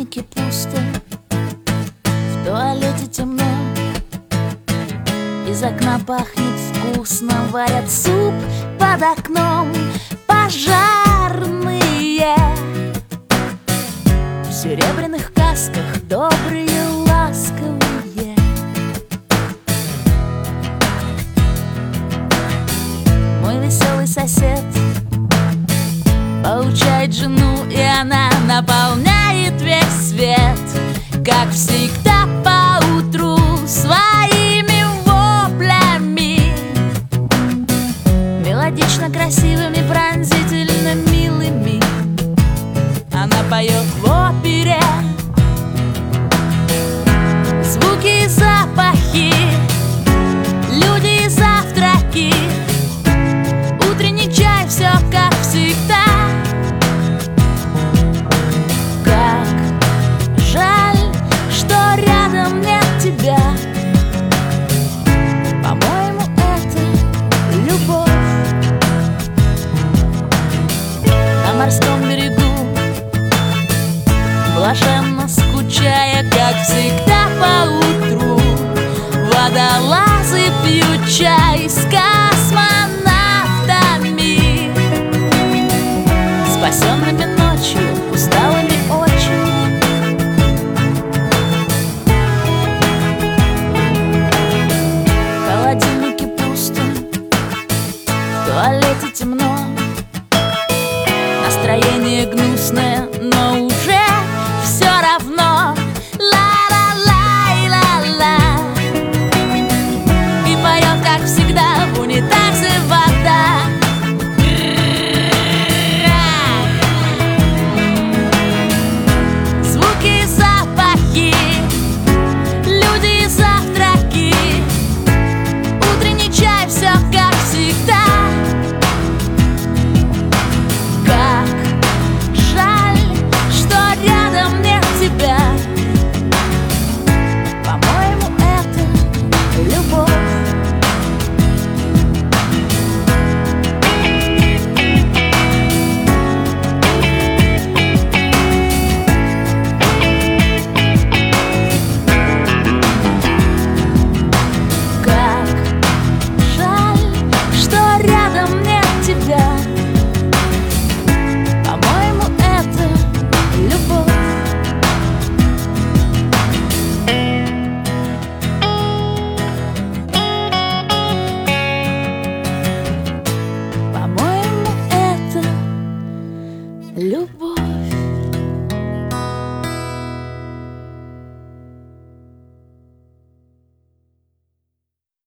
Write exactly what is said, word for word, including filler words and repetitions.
холодильнике пусто, в туалете темно, из окна пахнет вкусно, варят суп под окном пожарные. В серебряных касках добрые, ласковые. Мой веселый сосед поучает жену, и она наполняет весь свет, как всегда поутру, своими воплями, мелодично красивыми, пронзительно милыми. Она поет в опере звуки и запахи